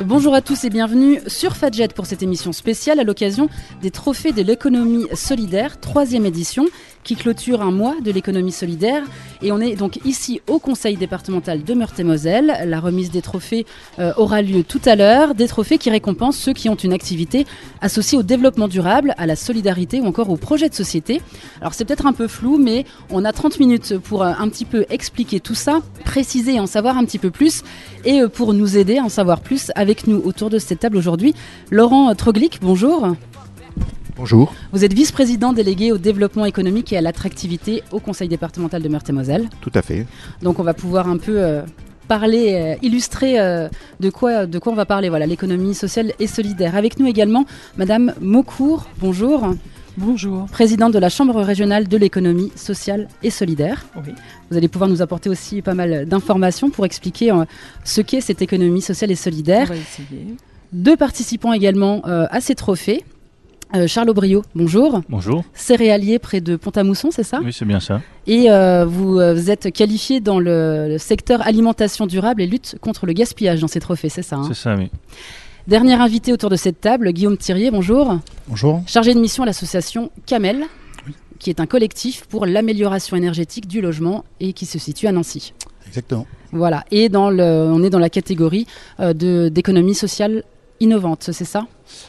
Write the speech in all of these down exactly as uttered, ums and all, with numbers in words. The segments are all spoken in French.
Bonjour à tous et bienvenue sur Fadjet pour cette émission spéciale à l'occasion des Trophées de l'économie solidaire, troisième édition, qui clôture un mois de l'économie solidaire. Et on est donc ici au conseil départemental de Meurthe-et-Moselle. La remise des trophées euh, aura lieu tout à l'heure. Des trophées qui récompensent ceux qui ont une activité associée au développement durable, à la solidarité ou encore au projet de société. Alors c'est peut-être un peu flou, mais on a trente minutes pour euh, un petit peu expliquer tout ça, préciser et en savoir un petit peu plus. Et euh, pour nous aider à en savoir plus, avec nous autour de cette table aujourd'hui, Laurent Troglic, bonjour. Bonjour. Vous êtes vice-président délégué au développement économique et à l'attractivité au conseil départemental de Meurthe-et-Moselle. Tout à fait. Donc on va pouvoir un peu euh, parler, euh, illustrer euh, de, quoi, de quoi on va parler, voilà, l'économie sociale et solidaire. Avec nous également Madame Maucourt, bonjour. Bonjour. Présidente de la Chambre régionale de l'économie sociale et solidaire. Oui. Vous allez pouvoir nous apporter aussi pas mal d'informations pour expliquer euh, ce qu'est cette économie sociale et solidaire. On va essayer. Deux participants également euh, à ces trophées. Euh, Charles Aubriot, bonjour. Bonjour. Céréalier près de Pont-à-Mousson, c'est ça ? Oui, c'est bien ça. Et euh, vous, euh, vous êtes qualifié dans le, le secteur alimentation durable et lutte contre le gaspillage dans ces trophées, c'est ça hein ? C'est ça, oui. Dernier invité autour de cette table, Guillaume Thirier, bonjour. Bonjour. Chargé de mission à l'association Camel, oui, qui est un collectif pour l'amélioration énergétique du logement et qui se situe à Nancy. Exactement. Voilà, et dans le, on est dans la catégorie euh, de, d'économie sociale innovante, c'est ça ?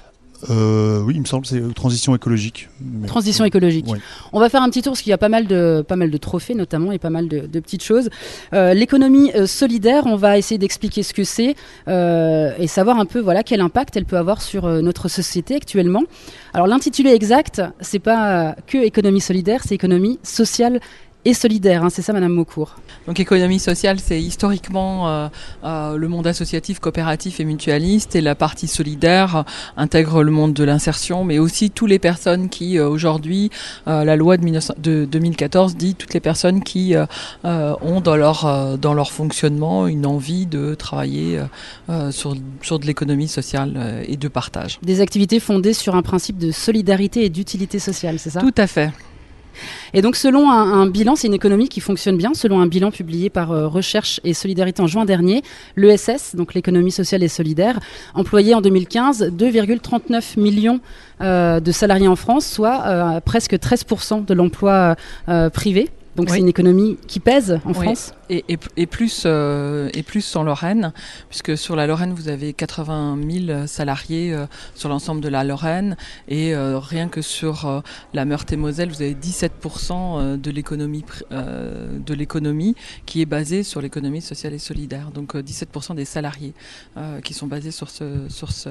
Euh, oui, il me semble, c'est transition écologique. Mais... Transition écologique. Oui. On va faire un petit tour parce qu'il y a pas mal de, pas mal de trophées notamment et pas mal de, de petites choses. Euh, l'économie euh, solidaire, on va essayer d'expliquer ce que c'est euh, et savoir un peu voilà, quel impact elle peut avoir sur euh, notre société actuellement. Alors l'intitulé exact, c'est pas euh, que économie solidaire, c'est économie sociale et solidaire, hein, c'est ça Madame Maucourt. Donc économie sociale, c'est historiquement euh, euh, le monde associatif, coopératif et mutualiste, et la partie solidaire euh, intègre le monde de l'insertion, mais aussi toutes les personnes qui euh, aujourd'hui, euh, la loi de, dix-neuf cents, de deux mille quatorze dit toutes les personnes qui euh, euh, ont dans leur euh, dans leur fonctionnement une envie de travailler euh, sur sur de l'économie sociale euh, et de partage. Des activités fondées sur un principe de solidarité et d'utilité sociale, c'est ça ? Tout à fait. Et donc selon un, un bilan, c'est une économie qui fonctionne bien, selon un bilan publié par euh, Recherche et Solidarité en juin dernier, l'E S S, donc l'économie sociale et solidaire, employait en deux mille quinze deux virgule trente-neuf millions euh, de salariés en France, soit euh, presque treize pour cent de l'emploi euh, privé. Donc oui. C'est une économie qui pèse en oui. France. Et, et, et, plus, euh, et plus en Lorraine, puisque sur la Lorraine, vous avez quatre-vingt mille salariés euh, sur l'ensemble de la Lorraine. Et euh, rien que sur euh, la Meurthe-et-Moselle, vous avez dix-sept pour cent euh, de l'économie, euh, de l'économie qui est basée sur l'économie sociale et solidaire. Donc euh, dix-sept pour cent des salariés euh, qui sont basés sur ce... Sur ce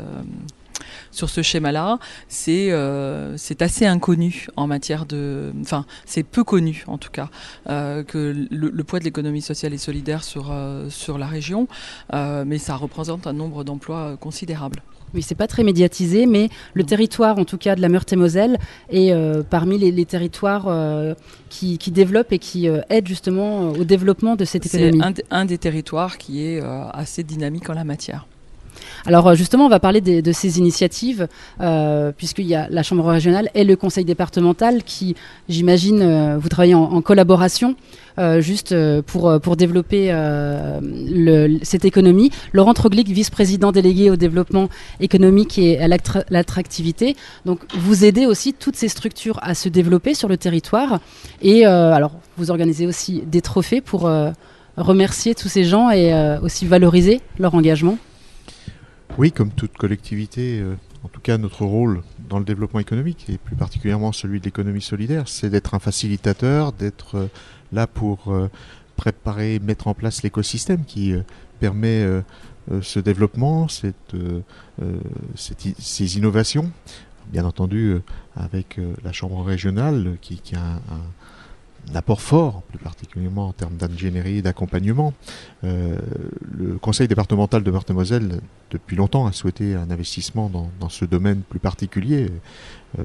Sur ce schéma-là, c'est euh, c'est assez inconnu en matière de, enfin c'est peu connu en tout cas euh, que le, le poids de l'économie sociale et solidaire sur euh, sur la région, euh, mais ça représente un nombre d'emplois considérable. Oui, c'est pas très médiatisé, mais le territoire, en tout cas de la Meurthe-et-Moselle, est euh, parmi les, les territoires euh, qui, qui développent et qui euh, aident justement au développement de cette économie. C'est un, un des territoires qui est euh, assez dynamique en la matière. Alors justement, on va parler de, de ces initiatives, euh, puisqu'il y a la Chambre régionale et le Conseil départemental qui, j'imagine, euh, vous travaillez en, en collaboration, euh, juste euh, pour, pour développer euh, le, cette économie. Laurent Troglic, vice-président délégué au développement économique et à l'attra- l'attractivité. Donc vous aidez aussi toutes ces structures à se développer sur le territoire. Et euh, alors, vous organisez aussi des trophées pour euh, remercier tous ces gens et euh, aussi valoriser leur engagement. Oui, comme toute collectivité, euh, en tout cas notre rôle dans le développement économique, et plus particulièrement celui de l'économie solidaire, c'est d'être un facilitateur, d'être euh, là pour euh, préparer, mettre en place l'écosystème qui euh, permet euh, euh, ce développement, cette, euh, euh, cette i- ces innovations, bien entendu euh, avec euh, la Chambre régionale qui, qui a un, un un apport fort, plus particulièrement en termes d'ingénierie et d'accompagnement. Euh, le Conseil départemental de Meurthe-et-Moselle, depuis longtemps, a souhaité un investissement dans, dans ce domaine plus particulier, euh,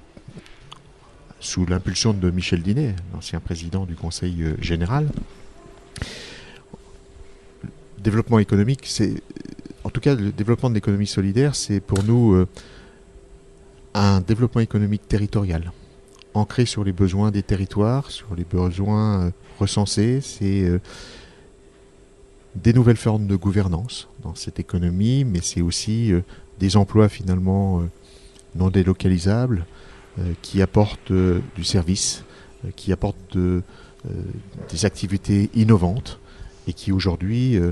sous l'impulsion de Michel Dinet, l'ancien président du Conseil euh, général. Le développement économique, c'est, en tout cas, le développement de l'économie solidaire, c'est pour nous euh, un développement économique territorial, ancré sur les besoins des territoires, sur les besoins euh, recensés. C'est euh, des nouvelles formes de gouvernance dans cette économie, mais c'est aussi euh, des emplois finalement euh, non délocalisables euh, qui apportent euh, du service, euh, qui apportent de, euh, des activités innovantes et qui aujourd'hui, euh,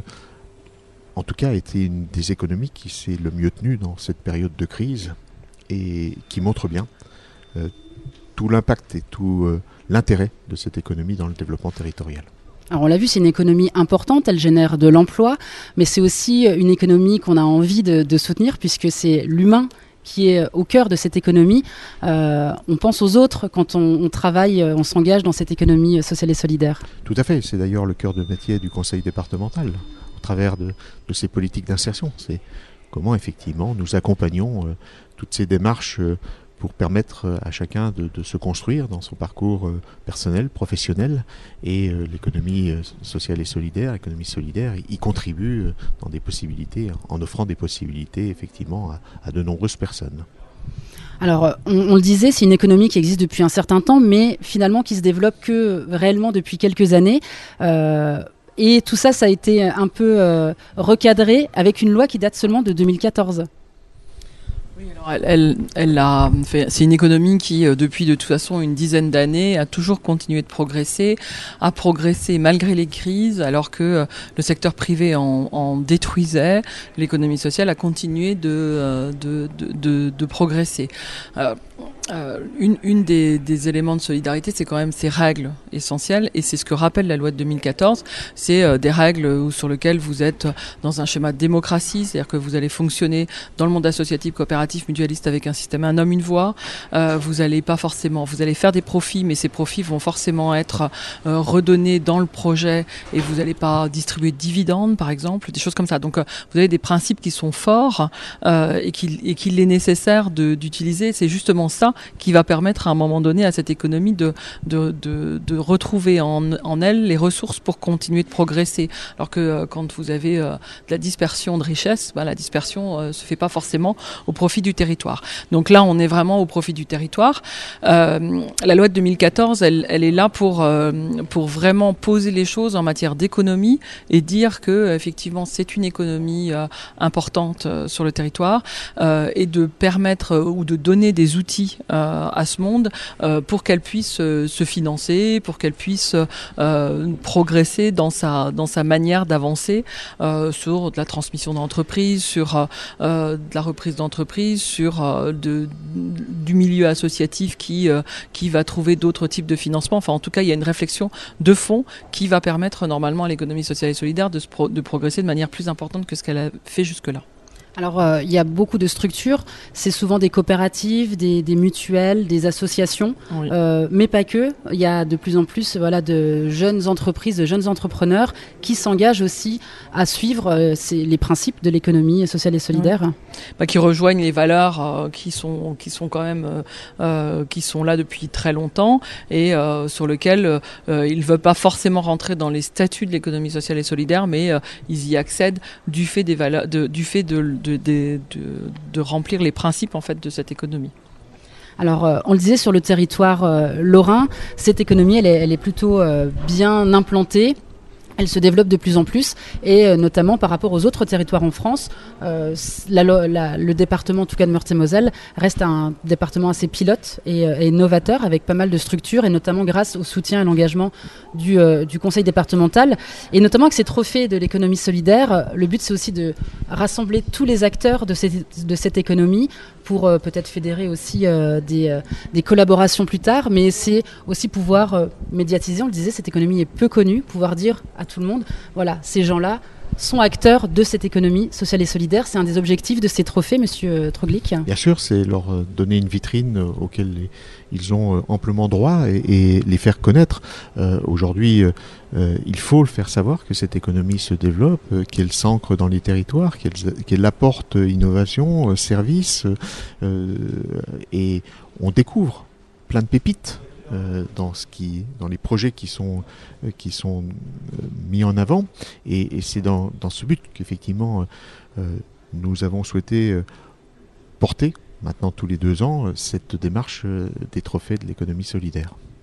en tout cas, a été une des économies qui s'est le mieux tenue dans cette période de crise et qui montre bien euh, tout l'impact et tout euh, l'intérêt de cette économie dans le développement territorial. Alors on l'a vu, c'est une économie importante, elle génère de l'emploi, mais c'est aussi une économie qu'on a envie de, de soutenir puisque c'est l'humain qui est au cœur de cette économie. Euh, on pense aux autres quand on, on travaille, on s'engage dans cette économie sociale et solidaire. Tout à fait, c'est d'ailleurs le cœur de métier du conseil départemental, au travers de, de ces politiques d'insertion. C'est comment effectivement nous accompagnons euh, toutes ces démarches euh, pour permettre à chacun de, de se construire dans son parcours euh, personnel, professionnel, et euh, l'économie euh, sociale et solidaire, l'économie solidaire, y contribue euh, dans des possibilités, en offrant des possibilités effectivement à, à de nombreuses personnes. Alors, on, on le disait, c'est une économie qui existe depuis un certain temps, mais finalement qui se développe que réellement depuis quelques années. Euh, et tout ça, ça a été un peu euh, recadré avec une loi qui date seulement de deux mille quatorze. Oui, alors elle, elle, elle a fait, c'est une économie qui, euh, depuis de toute façon une dizaine d'années, a toujours continué de progresser, a progressé malgré les crises, alors que euh, le secteur privé en, en détruisait. L'économie sociale a continué de, euh, de, de, de, de progresser. Euh, Euh, une, une des, des éléments de solidarité, c'est quand même ces règles essentielles, et c'est ce que rappelle la loi de deux mille quatorze. C'est euh, des règles où, sur lesquelles vous êtes dans un schéma de démocratie, c'est-à-dire que vous allez fonctionner dans le monde associatif, coopératif, mutualiste avec un système un homme une voix. Euh, vous allez pas forcément, vous allez faire des profits, mais ces profits vont forcément être euh, redonnés dans le projet, et vous n'allez pas distribuer de dividendes, par exemple, des choses comme ça. Donc, euh, vous avez des principes qui sont forts euh, et qu'il et qu'il est nécessaire de, d'utiliser. C'est justement ça qui va permettre à un moment donné à cette économie de, de, de, de retrouver en, en elle les ressources pour continuer de progresser. Alors que euh, quand vous avez euh, de la dispersion de richesse, bah, la dispersion euh, se fait pas forcément au profit du territoire. Donc là, on est vraiment au profit du territoire. Euh, la loi de deux mille quatorze, elle, elle est là pour, euh, pour vraiment poser les choses en matière d'économie et dire que effectivement c'est une économie euh, importante euh, sur le territoire euh, et de permettre euh, ou de donner des outils Euh, à ce monde euh, pour qu'elle puisse euh, se financer, pour qu'elle puisse euh, progresser dans sa dans sa manière d'avancer euh, sur de la transmission d'entreprise, sur euh, de la reprise d'entreprise, sur euh, de, du milieu associatif qui euh, qui va trouver d'autres types de financement. Enfin, en tout cas, il y a une réflexion de fond qui va permettre normalement à l'économie sociale et solidaire de se pro- de progresser de manière plus importante que ce qu'elle a fait jusque-là. Alors, euh, il y a beaucoup de structures, c'est souvent des coopératives, des, des mutuelles, des associations, Oui. euh, mais pas que. Il y a de plus en plus voilà, de jeunes entreprises, de jeunes entrepreneurs qui s'engagent aussi à suivre euh, ces, les principes de l'économie sociale et solidaire. Oui. Bah, qui rejoignent les valeurs euh, qui sont qui sont quand même euh, euh, qui sont là depuis très longtemps et euh, sur lesquels euh, ils ne veulent pas forcément rentrer dans les statuts de l'économie sociale et solidaire, mais euh, ils y accèdent du fait des valeurs, de, du fait de De, de, de, de remplir les principes en fait de cette économie. Alors, euh, on le disait sur le territoire euh, lorrain, cette économie, elle est, elle est plutôt euh, bien implantée. Elle se développe de plus en plus et euh, notamment par rapport aux autres territoires en France, euh, la, la, le département en tout cas de Meurthe-et-Moselle reste un département assez pilote et, et novateur avec pas mal de structures et notamment grâce au soutien et l'engagement du, euh, du conseil départemental et notamment avec ces trophées de l'économie solidaire. Le but c'est aussi de rassembler tous les acteurs de cette, de cette économie pour euh, peut-être fédérer aussi euh, des, euh, des collaborations plus tard, mais c'est aussi pouvoir euh, médiatiser, on le disait, cette économie est peu connue, pouvoir dire à tout le monde, voilà, ces gens-là sont acteurs de cette économie sociale et solidaire. C'est un des objectifs de ces trophées, Monsieur Troglic. Bien sûr, c'est leur donner une vitrine auquel les, ils ont amplement droit et, et les faire connaître. Euh, aujourd'hui, euh, il faut le faire savoir que cette économie se développe, euh, qu'elle s'ancre dans les territoires, qu'elle, qu'elle apporte innovation, euh, services, euh, et on découvre plein de pépites. Euh, dans ce qui, dans les projets qui sont euh, qui sont euh, mis en avant et, et c'est dans, dans ce but qu'effectivement euh, nous avons souhaité euh, porter maintenant tous les deux ans euh, cette démarche euh, des trophées de l'économie solidaire.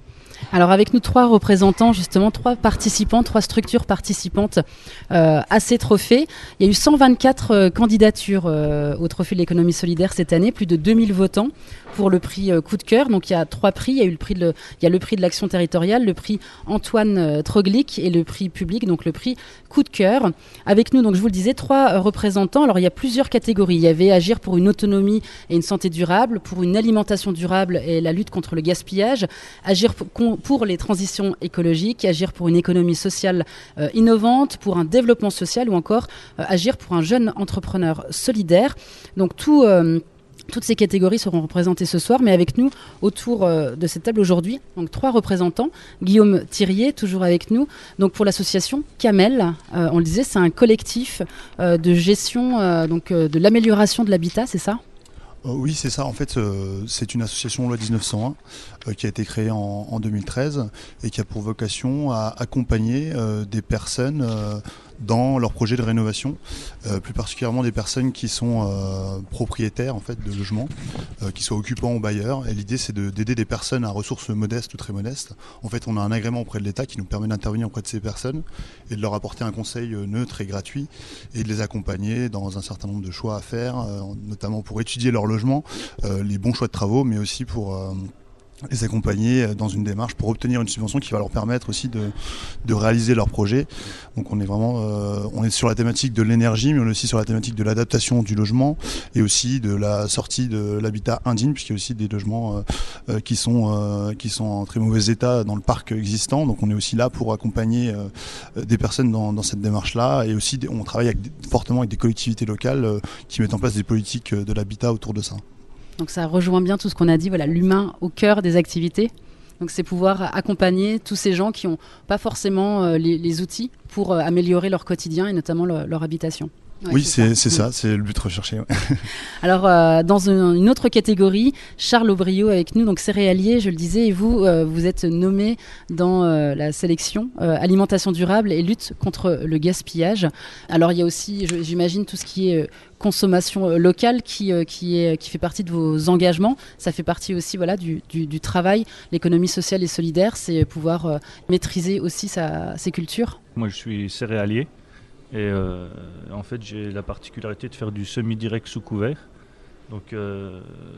Alors avec nous trois représentants, justement trois participants, trois structures participantes euh, à ces trophées. Il y a eu cent vingt-quatre euh, candidatures euh, au trophée de l'économie solidaire cette année, plus de deux mille votants pour le prix euh, coup de cœur. Donc il y a trois prix, il y a eu le prix de, le, il y a le prix de l'action territoriale, le prix Antoine euh, Troglic et le prix public, donc le prix coup de cœur. Avec nous, donc je vous le disais, trois euh, représentants. Alors il y a plusieurs catégories. Il y avait agir pour une autonomie et une santé durable, pour une alimentation durable et la lutte contre le gaspillage, agir pour, pour les transitions écologiques, agir pour une économie sociale euh, innovante, pour un développement social ou encore euh, agir pour un jeune entrepreneur solidaire. Donc tout... Euh, Toutes ces catégories seront représentées ce soir, mais avec nous, autour euh, de cette table aujourd'hui, donc trois représentants. Guillaume Thirier, toujours avec nous, donc pour l'association Camel. Euh, on le disait, c'est un collectif euh, de gestion euh, donc, euh, de l'amélioration de l'habitat, c'est ça ? Euh, oui, c'est ça. En fait, euh, c'est une association loi dix-neuf cent un euh, qui a été créée en, en deux mille treize et qui a pour vocation à accompagner euh, des personnes euh, dans leurs projets de rénovation, euh, plus particulièrement des personnes qui sont euh, propriétaires en fait de logements, euh, qui soient occupants ou bailleurs. Et l'idée, c'est de, d'aider des personnes à ressources modestes ou très modestes. En fait, on a un agrément auprès de l'État qui nous permet d'intervenir auprès de ces personnes et de leur apporter un conseil neutre et gratuit et de les accompagner dans un certain nombre de choix à faire, euh, notamment pour étudier leur logement, euh, les bons choix de travaux, mais aussi pour euh, les accompagner dans une démarche pour obtenir une subvention qui va leur permettre aussi de, de réaliser leur projet. Donc on est vraiment euh, on est sur la thématique de l'énergie, mais on est aussi sur la thématique de l'adaptation du logement et aussi de la sortie de l'habitat indigne, puisqu'il y a aussi des logements euh, qui sont euh, qui sont en très mauvais état dans le parc existant. Donc on est aussi là pour accompagner euh, des personnes dans, dans cette démarche-là, et aussi on travaille avec, fortement avec des collectivités locales euh, qui mettent en place des politiques de l'habitat autour de ça. Donc ça rejoint bien tout ce qu'on a dit, voilà, l'humain au cœur des activités. Donc c'est pouvoir accompagner tous ces gens qui n'ont pas forcément euh, les, les outils pour euh, améliorer leur quotidien et notamment le, leur habitation. Ouais, oui, c'est, c'est, ça. c'est mmh. ça, c'est le but recherché. Ouais. Alors, euh, dans une, une autre catégorie, Charles Aubrio avec nous, donc céréalier, je le disais, et vous, euh, vous êtes nommé dans euh, la sélection euh, alimentation durable et lutte contre le gaspillage. Alors, il y a aussi, je, j'imagine, tout ce qui est euh, consommation euh, locale qui, euh, qui, est, qui fait partie de vos engagements. Ça fait partie aussi voilà, du, du, du travail. L'économie sociale et solidaire, c'est pouvoir euh, maîtriser aussi sa, ses cultures. Moi, je suis céréalier. Et euh, en fait, j'ai la particularité de faire du semi-direct sous couvert, donc euh,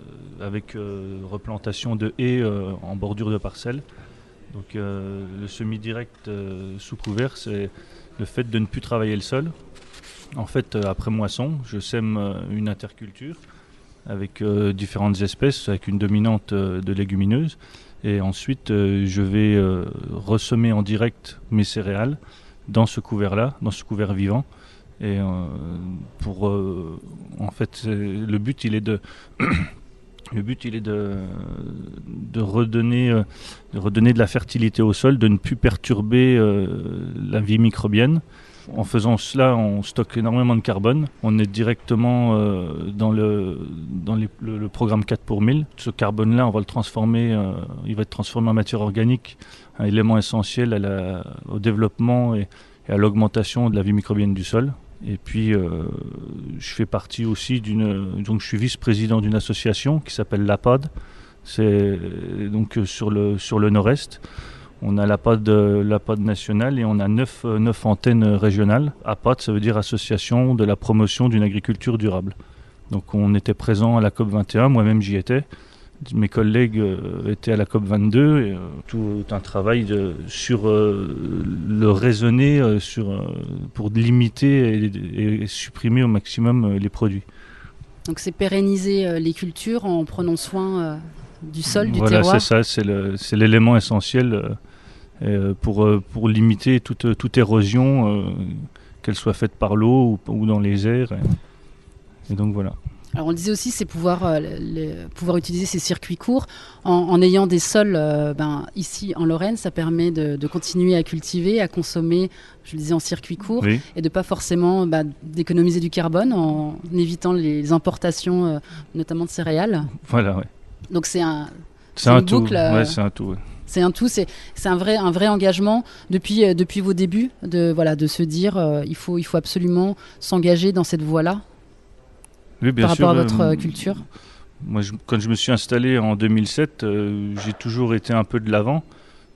avec euh, replantation de haies euh, en bordure de parcelles. Donc euh, le semi-direct euh, sous couvert, c'est le fait de ne plus travailler le sol. En fait, euh, après moisson, je sème euh, une interculture avec euh, différentes espèces, avec une dominante euh, de légumineuses. Et ensuite, euh, je vais euh, ressemer en direct mes céréales dans ce couvert-là, dans ce couvert vivant. Et euh, pour, euh, en fait, le but, il est de, le but, il est de, de redonner, euh, de redonner de la fertilité au sol, de ne plus perturber euh, la vie microbienne. En faisant cela, on stocke énormément de carbone. On est directement euh, dans, le, dans les, le, le programme quatre pour mille. Ce carbone-là, on va le transformer, euh, il va être transformé en matière organique, un élément essentiel à la, au développement et, et à l'augmentation de la vie microbienne du sol. Et puis, euh, je fais partie aussi d'une... Donc, je suis vice-président d'une association qui s'appelle l'APAD. C'est donc sur le, sur le nord-est. On a l'APAD, l'APAD nationale et on a neuf, neuf antennes régionales. APAD, ça veut dire Association de la promotion d'une agriculture durable. Donc, on était présent à la COP vingt et un, moi-même j'y étais. Mes collègues euh, étaient à la COP vingt-deux, et euh, tout un travail de, sur euh, le raisonner euh, sur, euh, pour limiter et, et supprimer au maximum euh, les produits. Donc c'est pérenniser euh, les cultures en prenant soin euh, du sol, du voilà, terroir. Voilà, c'est ça, c'est, le, c'est l'élément essentiel euh, euh, pour, euh, pour limiter toute, toute érosion, euh, qu'elle soit faite par l'eau ou, ou dans les airs. Et, et donc voilà. Alors on le disait aussi, c'est pouvoir, euh, le, pouvoir utiliser ces circuits courts en, en ayant des sols euh, ben, ici en Lorraine, ça permet de, de continuer à cultiver, à consommer, je le disais, en circuit court, oui. Et de pas forcément bah, d'économiser du carbone en évitant les importations, euh, notamment de céréales. Voilà, oui. Donc c'est un, c'est c'est un une tout. boucle. Euh, ouais, c'est un tout. Ouais. C'est un tout, c'est, c'est un, vrai, un vrai engagement depuis, euh, depuis vos débuts, de, voilà, de se dire euh, il faut, il faut absolument s'engager dans cette voie-là. Oui, bien par sûr, rapport à votre euh, culture. Moi, je, quand je me suis installé en deux mille sept, euh, j'ai toujours été un peu de l'avant.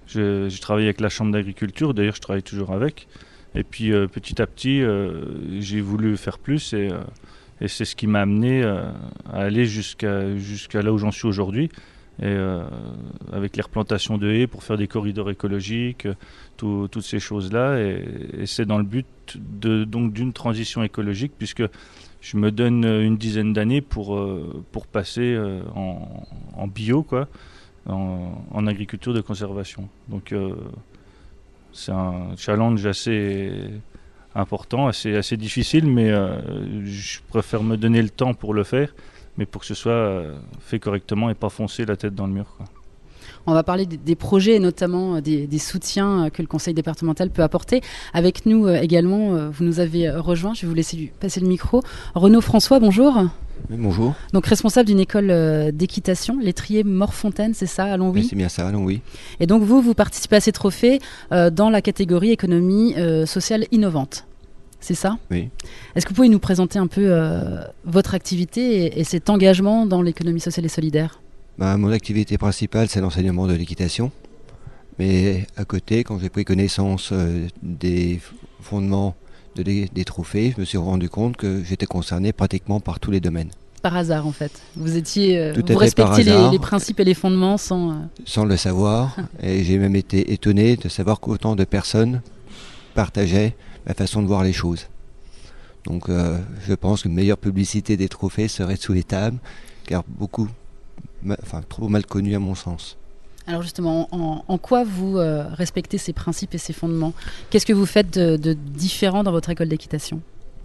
Je, j'ai travaillé avec la Chambre d'agriculture, d'ailleurs je travaille toujours avec. Et puis euh, petit à petit, euh, j'ai voulu faire plus et, euh, et c'est ce qui m'a amené euh, à aller jusqu'à, jusqu'à là où j'en suis aujourd'hui. Et euh, avec les replantations de haies pour faire des corridors écologiques, tout, toutes ces choses-là. Et, et c'est dans le but de, donc, d'une transition écologique, puisque je me donne une dizaine d'années pour, euh, pour passer euh, en, en bio, quoi, en, en agriculture de conservation. Donc euh, c'est un challenge assez important, assez, assez difficile, mais euh, je préfère me donner le temps pour le faire, mais pour que ce soit euh, fait correctement et pas foncer la tête dans le mur, quoi. On va parler des projets et notamment des, des soutiens que le conseil départemental peut apporter. Avec nous également, vous nous avez rejoint, je vais vous laisser passer le micro. Renaud François, bonjour. Oui, bonjour. Donc responsable d'une école d'équitation, l'étrier Morfontaine, c'est ça, à Longwy ? Oui, c'est bien ça, à Longwy. Et donc vous, vous participez à ces trophées euh, dans la catégorie économie euh, sociale innovante. C'est ça ? Oui. Est-ce que vous pouvez nous présenter un peu euh, votre activité et, et cet engagement dans l'économie sociale et solidaire ? Bah, mon activité principale, c'est l'enseignement de l'équitation. Mais à côté, quand j'ai pris connaissance euh, des fondements de les, des trophées, je me suis rendu compte que j'étais concerné pratiquement par tous les domaines. Par hasard, en fait. Vous étiez, euh, Tout à vous fait respectiez par hasard, les, les principes et les fondements sans... Euh... Sans le savoir. Et j'ai même été étonné de savoir qu'autant de personnes partageaient ma façon de voir les choses. Donc euh, je pense qu'une meilleure publicité des trophées serait sous les tables, car beaucoup... Enfin, trop mal connu à mon sens. Alors justement, en, en quoi vous euh, respectez ces principes et ces fondements ? Qu'est-ce que vous faites de, de différent dans votre école d'équitation ?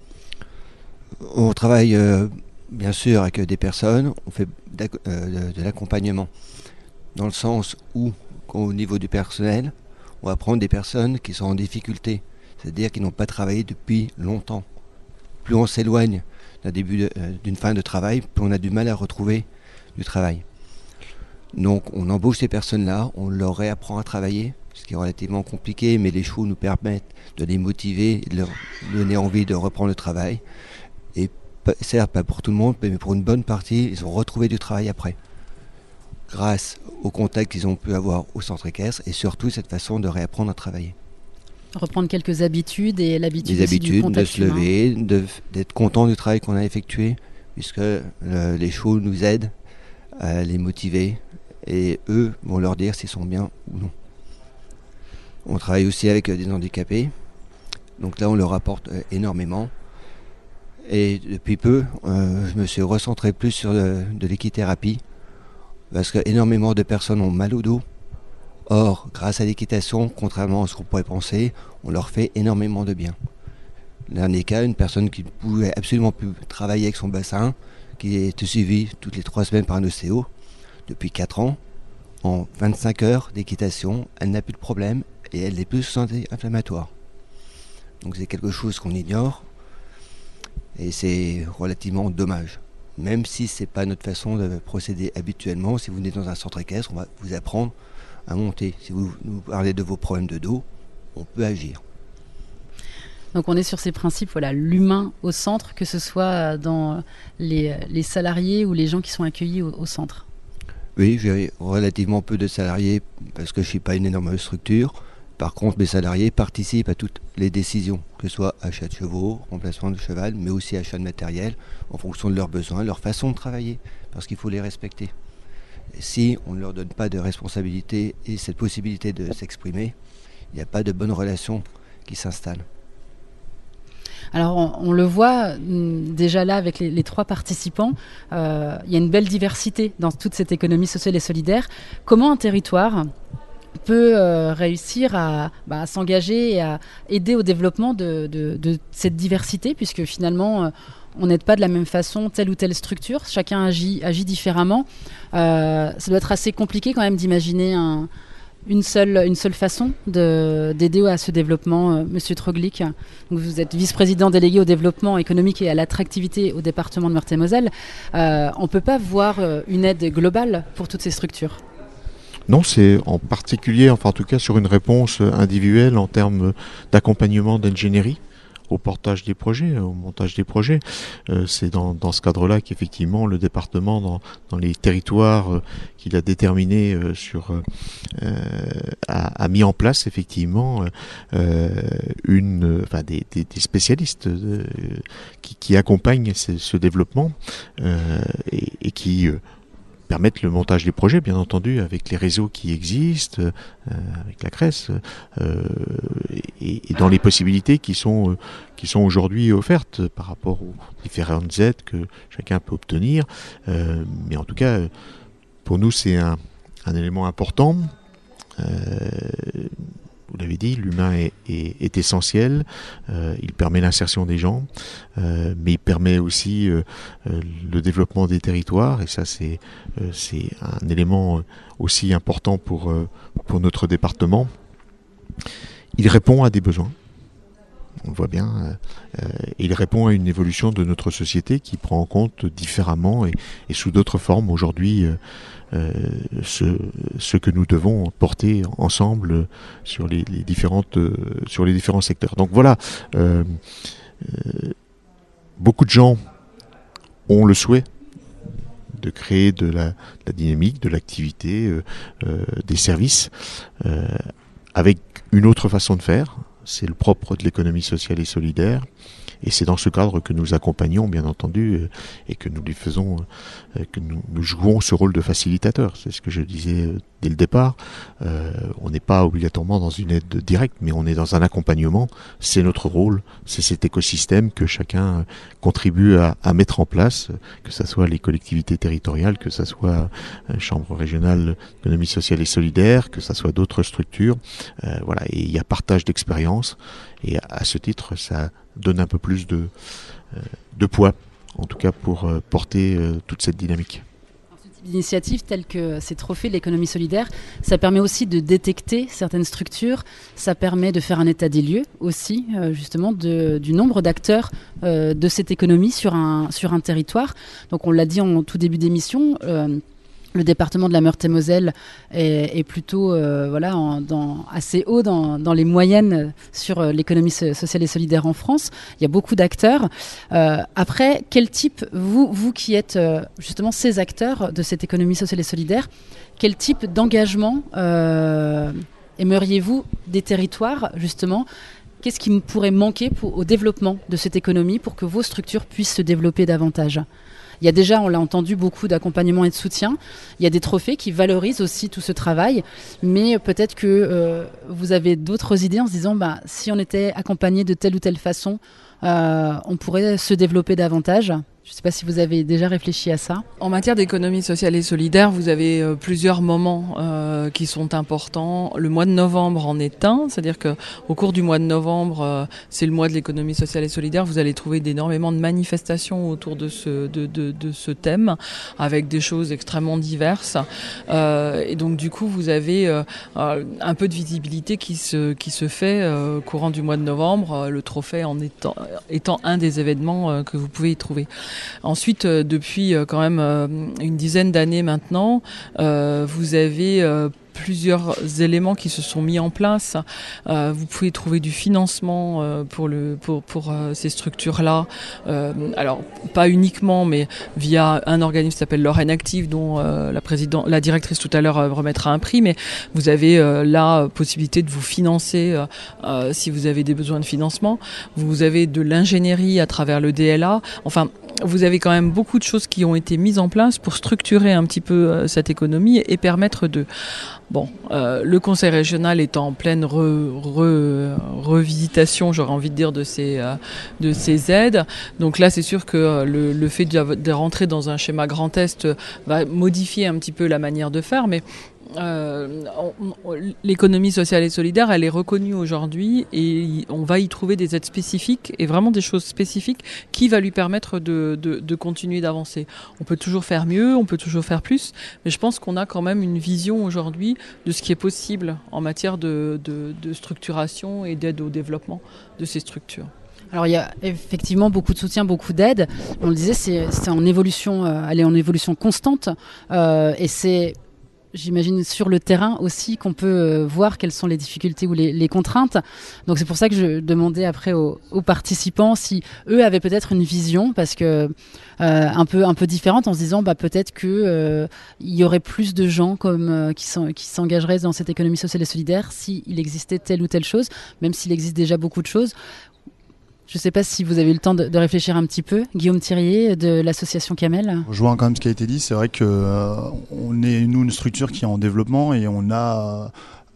On travaille euh, bien sûr avec des personnes, on fait euh, de, de l'accompagnement, dans le sens où, au niveau du personnel, on va prendre des personnes qui sont en difficulté, c'est-à-dire qui n'ont pas travaillé depuis longtemps. Plus on s'éloigne d'un début de, euh, d'une fin de travail, plus on a du mal à retrouver du travail. Donc on embauche ces personnes-là, on leur réapprend à travailler, ce qui est relativement compliqué, mais les shows nous permettent de les motiver, de leur donner envie de reprendre le travail. Et certes, pas pour tout le monde, mais pour une bonne partie, ils ont retrouvé du travail après, grâce au contact qu'ils ont pu avoir au centre équestre et surtout cette façon de réapprendre à travailler. Reprendre quelques habitudes et l'habitude des aussi habitudes, du contact de se lever, de, d'être content du travail qu'on a effectué, puisque le, les shows nous aident à les motiver et eux vont leur dire s'ils sont bien ou non. On travaille aussi avec des handicapés, donc là on leur apporte énormément et depuis peu euh, je me suis recentré plus sur de, de l'équithérapie parce qu'énormément de personnes ont mal au dos. Or, grâce à l'équitation, contrairement à ce qu'on pourrait penser, on leur fait énormément de bien. Le dernier cas, une personne qui ne pouvait absolument plus travailler avec son bassin, qui est suivie toutes les trois semaines par un ostéo, depuis quatre ans, en vingt-cinq heures d'équitation, elle n'a plus de problème et elle n'est plus sous anti-inflammatoire. Donc c'est quelque chose qu'on ignore et c'est relativement dommage. Même si ce n'est pas notre façon de procéder habituellement, si vous venez dans un centre équestre, on va vous apprendre à monter. Si vous nous parlez de vos problèmes de dos, on peut agir. Donc on est sur ces principes, voilà, l'humain au centre, que ce soit dans les, les salariés ou les gens qui sont accueillis au, au centre. Oui, j'ai relativement peu de salariés parce que je ne suis pas une énorme structure. Par contre, mes salariés participent à toutes les décisions, que ce soit achat de chevaux, remplacement de cheval, mais aussi achat de matériel, en fonction de leurs besoins, leur façon de travailler, parce qu'il faut les respecter. Et si on ne leur donne pas de responsabilité et cette possibilité de s'exprimer, il n'y a pas de bonne relation qui s'installe. Alors on, on le voit déjà là avec les, les trois participants, euh, il y a une belle diversité dans toute cette économie sociale et solidaire. Comment un territoire peut euh, réussir à, bah, à s'engager et à aider au développement de, de, de cette diversité, puisque finalement euh, on n'aide pas de la même façon telle ou telle structure, chacun agit, agit différemment. Euh, ça doit être assez compliqué quand même d'imaginer un, une, seule, une seule façon de, d'aider à ce développement. euh, Monsieur Troglic, donc vous êtes vice-président délégué au développement économique et à l'attractivité au département de Meurthe-et-Moselle. Euh, on ne peut pas voir une aide globale pour toutes ces structures. Non, c'est en particulier, enfin en tout cas sur une réponse individuelle en termes d'accompagnement d'ingénierie, au portage des projets, au montage des projets. Euh, c'est dans, dans ce cadre-là qu'effectivement le département, dans, dans les territoires euh, qu'il a déterminés euh, sur, euh, a, a mis en place effectivement euh, une, enfin des, des, des spécialistes euh, qui, qui accompagnent ce, ce développement euh, et, et qui euh, permettent le montage des projets, bien entendu, avec les réseaux qui existent, euh, avec la CRES, euh, et, et dans les possibilités qui sont, euh, qui sont aujourd'hui offertes par rapport aux différentes aides que chacun peut obtenir. Euh, mais en tout cas, pour nous, c'est un, un élément important. Euh, Vous l'avez dit, l'humain est, est, est essentiel, euh, il permet l'insertion des gens, euh, mais il permet aussi euh, euh, le développement des territoires, et ça c'est, euh, c'est un élément aussi important pour, euh, pour notre département. Il répond à des besoins, on le voit bien, euh, il répond à une évolution de notre société qui prend en compte différemment et, et sous d'autres formes aujourd'hui euh, Euh, ce, ce que nous devons porter ensemble sur les, les différentes euh, sur les différents secteurs. Donc voilà, euh, euh, beaucoup de gens ont le souhait de créer de la, de la dynamique, de l'activité, euh, euh, des services euh, avec une autre façon de faire. C'est le propre de l'économie sociale et solidaire. Et c'est dans ce cadre que nous accompagnons, bien entendu, euh, et que nous lui faisons, euh, que nous, nous jouons ce rôle de facilitateur. C'est ce que je disais euh, dès le départ. Euh, on n'est pas obligatoirement dans une aide directe, mais on est dans un accompagnement. C'est notre rôle, c'est cet écosystème que chacun contribue à, à mettre en place, que ce soit les collectivités territoriales, que ce soit euh, Chambre régionale d'économie sociale et solidaire, que ce soit d'autres structures. Euh, voilà, et il y a partage d'expérience. Et à, à ce titre, ça donne un peu plus de, euh, de poids, en tout cas pour euh, porter euh, toute cette dynamique. Ce type d'initiative telle que ces trophées de l'économie solidaire, ça permet aussi de détecter certaines structures, ça permet de faire un état des lieux aussi, euh, justement, de, du nombre d'acteurs euh, de cette économie sur un, sur un territoire. Donc on l'a dit en tout début d'émission, euh, le département de la Meurthe-et-Moselle est, est plutôt euh, voilà, en, dans, assez haut dans, dans les moyennes sur euh, l'économie so- sociale et solidaire en France. Il y a beaucoup d'acteurs. Euh, après, quel type, vous, vous qui êtes euh, justement ces acteurs de cette économie sociale et solidaire, quel type d'engagement euh, aimeriez-vous des territoires, justement ? Qu'est-ce qui pourrait manquer pour, au développement de cette économie pour que vos structures puissent se développer davantage ? Il y a déjà, on l'a entendu, beaucoup d'accompagnement et de soutien. Il y a des trophées qui valorisent aussi tout ce travail. Mais peut-être que euh, vous avez d'autres idées en se disant, bah, si on était accompagné de telle ou telle façon, euh, on pourrait se développer davantage. Je ne sais pas si vous avez déjà réfléchi à ça. En matière d'économie sociale et solidaire, vous avez euh, plusieurs moments euh, qui sont importants. Le mois de novembre en est un, c'est-à-dire que au cours du mois de novembre, euh, c'est le mois de l'économie sociale et solidaire. Vous allez trouver énormément de manifestations autour de ce de, de, de ce thème, avec des choses extrêmement diverses. Euh, et donc du coup, vous avez euh, un peu de visibilité qui se qui se fait euh, courant du mois de novembre. Le trophée en étant étant un des événements euh, que vous pouvez y trouver. Ensuite, euh, depuis euh, quand même euh, une dizaine d'années maintenant, euh, vous avez euh, plusieurs éléments qui se sont mis en place. Euh, vous pouvez trouver du financement euh, pour le pour pour euh, ces structures-là. Euh, alors pas uniquement, mais via un organisme qui s'appelle Lorraine Active, dont euh, la présidente, la directrice tout à l'heure euh, remettra un prix. Mais vous avez euh, la possibilité de vous financer euh, euh, si vous avez des besoins de financement. Vous avez de l'ingénierie à travers le D L A. Enfin, vous avez quand même beaucoup de choses qui ont été mises en place pour structurer un petit peu euh, cette économie et permettre de... Bon, euh, le conseil régional est en pleine re, re, revisitation, j'aurais envie de dire, de ces, euh, de ces aides. Donc là, c'est sûr que euh, le, le fait de, de rentrer dans un schéma Grand Est va modifier un petit peu la manière de faire, mais Euh, on, on, l'économie sociale et solidaire, elle est reconnue aujourd'hui et on va y trouver des aides spécifiques et vraiment des choses spécifiques qui va lui permettre de, de, de continuer d'avancer. On peut toujours faire mieux, on peut toujours faire plus, mais je pense qu'on a quand même une vision aujourd'hui de ce qui est possible en matière de, de, de structuration et d'aide au développement de ces structures. Alors il y a effectivement beaucoup de soutien, beaucoup d'aide. On le disait, c'est, c'est en évolution, euh, elle est en évolution constante euh, et c'est j'imagine sur le terrain aussi qu'on peut euh, voir quelles sont les difficultés ou les, les contraintes. Donc c'est pour ça que je demandais après aux, aux participants si eux avaient peut-être une vision, parce que euh, un peu un peu différente, en se disant bah peut-être que euh, il y aurait plus de gens comme euh, qui sont, qui s'engageraient dans cette économie sociale et solidaire s'il existait telle ou telle chose, même s'il existe déjà beaucoup de choses. Je ne sais pas si vous avez eu le temps de, de réfléchir un petit peu. Guillaume Thirier de l'association Camel. Je vois quand même ce qui a été dit. C'est vrai que euh, on est nous une structure qui est en développement et on a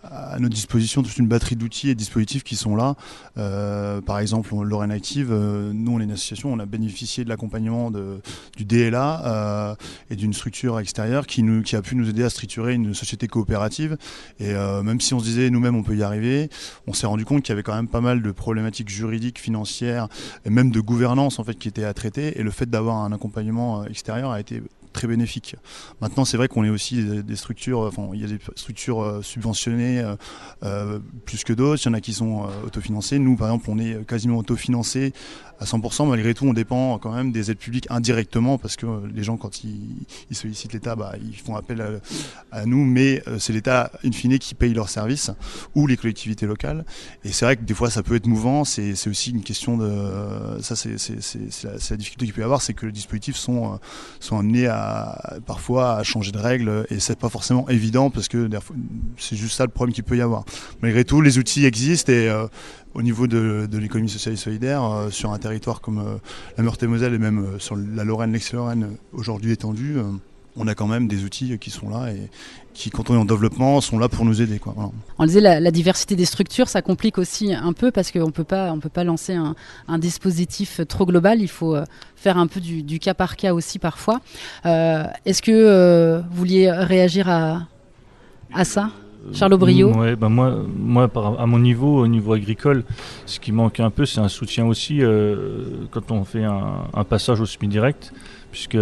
à notre disposition toute une batterie d'outils et de dispositifs qui sont là. Euh, par exemple, Lorraine Active, euh, nous on est une association, on a bénéficié de l'accompagnement de, du D L A euh, et d'une structure extérieure qui, nous, qui a pu nous aider à structurer une société coopérative. Et euh, même si on se disait nous-mêmes on peut y arriver, on s'est rendu compte qu'il y avait quand même pas mal de problématiques juridiques, financières et même de gouvernance en fait qui étaient à traiter. Et le fait d'avoir un accompagnement extérieur a été très bénéfique. Maintenant, c'est vrai qu'on est aussi des, des structures, enfin, il y a des structures euh, subventionnées euh, euh, plus que d'autres, il y en a qui sont euh, autofinancées. Nous, par exemple, on est quasiment autofinancés à cent pour cent. Malgré tout, on dépend quand même des aides publiques indirectement parce que euh, les gens, quand ils, ils sollicitent l'État, bah, ils font appel à, à nous, mais euh, c'est l'État, in fine, qui paye leurs services ou les collectivités locales. Et c'est vrai que des fois, ça peut être mouvant. C'est, c'est aussi une question de... Ça, c'est, c'est, c'est, c'est, la, c'est la difficulté qu'il peut y avoir, c'est que les dispositifs sont, euh, sont amenés à parfois à changer de règles et c'est pas forcément évident parce que c'est juste ça le problème qu'il peut y avoir. Malgré tout, les outils existent et euh, au niveau de, de l'économie sociale et solidaire, euh, sur un territoire comme euh, la Meurthe-et-Moselle et même euh, sur la Lorraine, l'ex-Lorraine aujourd'hui étendue, euh, on a quand même des outils qui sont là et qui, quand on est en développement, sont là pour nous aider, quoi. Voilà. On disait la, la diversité des structures, ça complique aussi un peu parce qu'on peut pas, on peut pas lancer un, un dispositif trop global. Il faut euh, faire un peu du, du cas par cas aussi parfois. Euh, est-ce que euh, vous vouliez réagir à, à ça, Charles Aubrio? Ouais, ben moi, moi par, à mon niveau, au niveau agricole, ce qui manque un peu, c'est un soutien aussi euh, quand on fait un, un passage au semi-direct. Puisque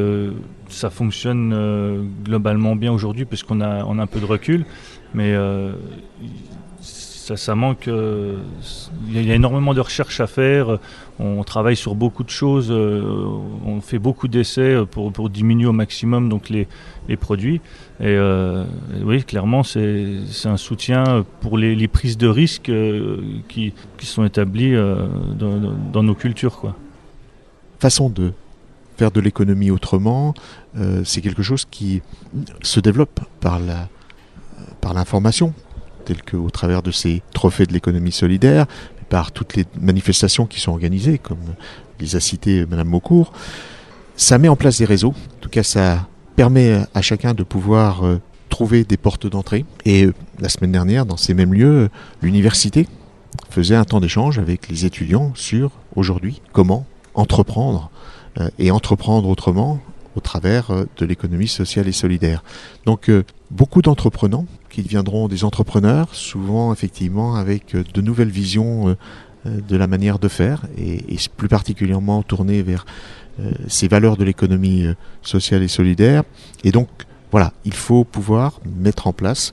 ça fonctionne euh, globalement bien aujourd'hui, puisqu'on a, on a un peu de recul, mais euh, ça, ça manque. Euh, il y a énormément de recherches à faire, on travaille sur beaucoup de choses, euh, on fait beaucoup d'essais pour, pour diminuer au maximum donc les, les produits. Et euh, oui, clairement, c'est, c'est un soutien pour les, les prises de risques euh, qui, qui sont établies euh, dans, dans nos cultures, quoi. Façon de faire de l'économie autrement, euh, c'est quelque chose qui se développe par la, par l'information, tel qu'au travers de ces trophées de l'économie solidaire, par toutes les manifestations qui sont organisées, comme les a citées Madame Maucourt. Ça met en place des réseaux, en tout cas ça permet à chacun de pouvoir euh, trouver des portes d'entrée. Et euh, la semaine dernière, dans ces mêmes lieux, l'université faisait un temps d'échange avec les étudiants sur, aujourd'hui, comment entreprendre et entreprendre autrement au travers de l'économie sociale et solidaire. Donc euh, beaucoup d'entrepreneurs qui deviendront des entrepreneurs, souvent effectivement avec de nouvelles visions euh, de la manière de faire et, et plus particulièrement tournés vers euh, ces valeurs de l'économie euh, sociale et solidaire. Et donc voilà, il faut pouvoir mettre en place,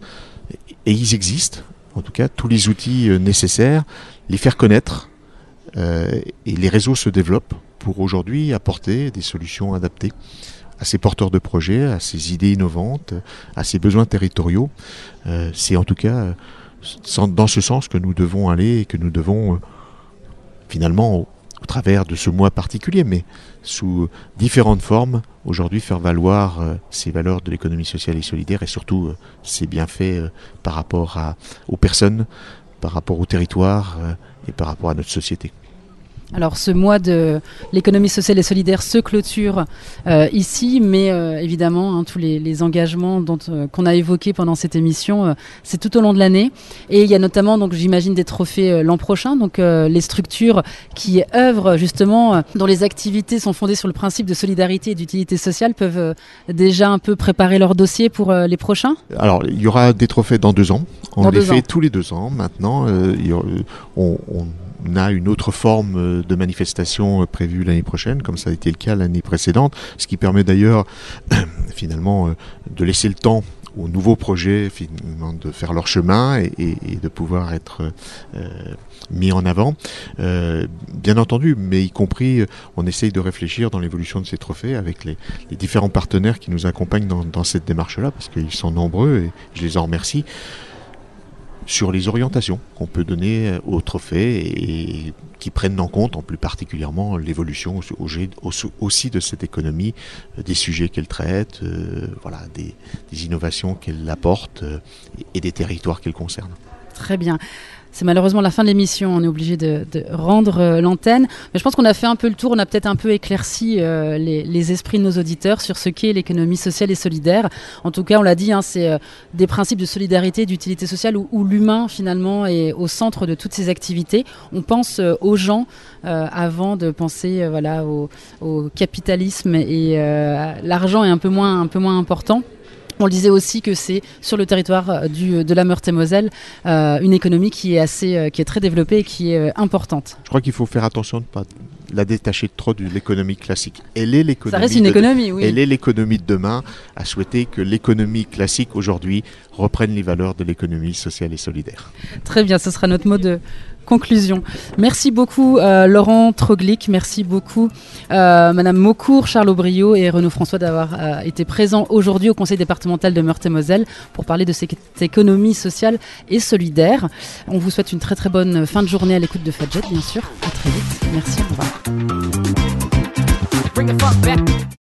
et ils existent, en tout cas tous les outils euh, nécessaires, les faire connaître euh, et les réseaux se développent pour aujourd'hui apporter des solutions adaptées à ces porteurs de projets, à ces idées innovantes, à ces besoins territoriaux. Euh, c'est en tout cas euh, dans ce sens que nous devons aller et que nous devons euh, finalement, au, au travers de ce mois particulier, mais sous différentes formes, aujourd'hui faire valoir euh, ces valeurs de l'économie sociale et solidaire et surtout euh, ces bienfaits euh, par rapport à, aux personnes, par rapport au territoire euh, et par rapport à notre société. Alors ce mois de l'économie sociale et solidaire se clôture euh, ici, mais euh, évidemment hein, tous les, les engagements dont, euh, qu'on a évoqués pendant cette émission, euh, c'est tout au long de l'année. Et il y a notamment, donc j'imagine, des trophées euh, l'an prochain. Donc euh, les structures qui œuvrent justement, euh, dont les activités sont fondées sur le principe de solidarité et d'utilité sociale, peuvent euh, déjà un peu préparer leur dossier pour euh, les prochains. Alors il y aura des trophées dans deux ans. On dans les fait ans. tous les deux ans maintenant. Euh, il y aura, on, on On a une autre forme de manifestation prévue l'année prochaine, comme ça a été le cas l'année précédente, ce qui permet d'ailleurs finalement de laisser le temps aux nouveaux projets finalement de faire leur chemin et, et, et de pouvoir être euh, mis en avant. Euh, bien entendu, mais y compris, on essaye de réfléchir dans l'évolution de ces trophées avec les, les différents partenaires qui nous accompagnent dans, dans cette démarche-là, parce qu'ils sont nombreux et je les en remercie, sur les orientations qu'on peut donner aux trophées et qui prennent en compte en plus particulièrement l'évolution aussi de cette économie, des sujets qu'elle traite, euh, voilà, des, des innovations qu'elle apporte euh, et des territoires qu'elle concerne. Très bien. C'est malheureusement la fin de l'émission, on est obligé de, de rendre euh, l'antenne. Mais je pense qu'on a fait un peu le tour, on a peut-être un peu éclairci euh, les, les esprits de nos auditeurs sur ce qu'est l'économie sociale et solidaire. En tout cas, on l'a dit, hein, c'est euh, des principes de solidarité, d'utilité sociale où, où l'humain finalement est au centre de toutes ces activités. On pense euh, aux gens euh, avant de penser euh, voilà, au, au capitalisme et euh, l'argent est un peu moins, un peu moins important. On le disait aussi que c'est sur le territoire du, de la Meurthe-et-Moselle euh, une économie qui est assez, euh, qui est très développée et qui est euh, importante. Je crois qu'il faut faire attention de ne pas la détacher trop de l'économie classique. Elle est l'économie. Ça reste une de, économie, oui. Elle est l'économie de demain. À souhaiter que l'économie classique aujourd'hui reprenne les valeurs de l'économie sociale et solidaire. Très bien, ce sera notre mot de conclusion. Merci beaucoup euh, Laurent Troglic, merci beaucoup euh, Madame Maucourt, Charles Aubriot et Renaud François d'avoir euh, été présents aujourd'hui au Conseil départemental de Meurthe-et-Moselle pour parler de cette économie sociale et solidaire. On vous souhaite une très très bonne fin de journée à l'écoute de Fadjet, bien sûr. À très vite. Merci, au revoir.